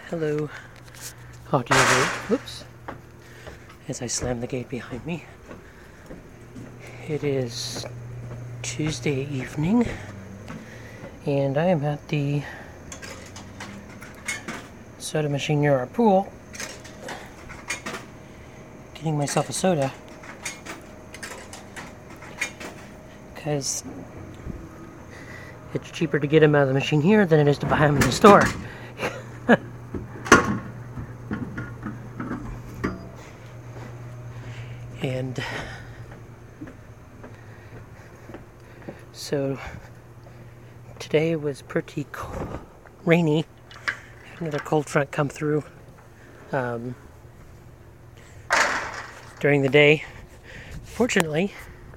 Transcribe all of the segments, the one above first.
Hello, audio gate. Whoops. As I slam the gate behind me. It is Tuesday evening, and I am at the soda machine near our pool, getting myself a soda, because it's cheaper to get them out of the machine here than it is to buy them in the store. And so today was pretty rainy. Another cold front come through during the day. Fortunately,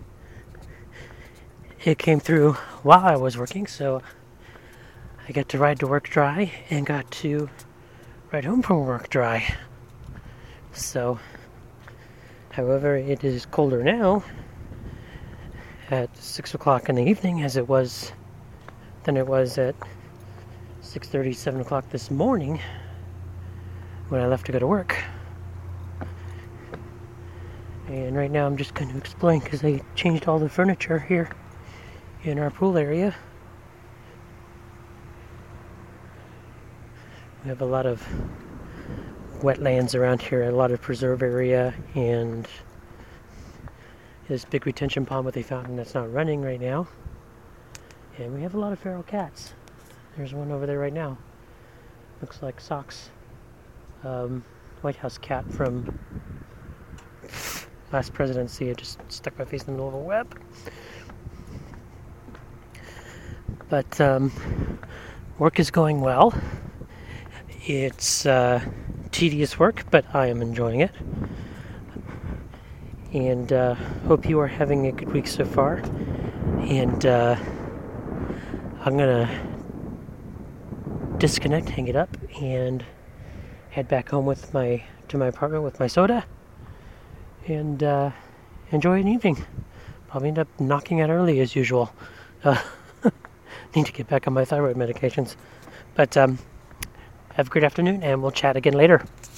it came through while I was working, so I got to ride to work dry and got to ride home from work dry. So, however, it is colder now at 6 o'clock in the evening as it was than it was at 6:30, 7 o'clock this morning when I left to go to work. And right now I'm just going to explain because I changed all the furniture here in our pool area. We have a lot of wetlands around here, a lot of preserve area, and this big retention pond with a fountain that's not running right now. And we have a lot of feral cats. There's one over there right now. Looks like Socks, White House cat from last presidency. I just stuck my face in the middle of a web. But work is going well. It's tedious work, but I am enjoying it. And hope you are having a good week so far. And I'm gonna disconnect, hang it up, and head back home to my apartment with my soda, and enjoy an evening. Probably end up knocking out early as usual. Need to get back on my thyroid medications. But have a great afternoon, and we'll chat again later.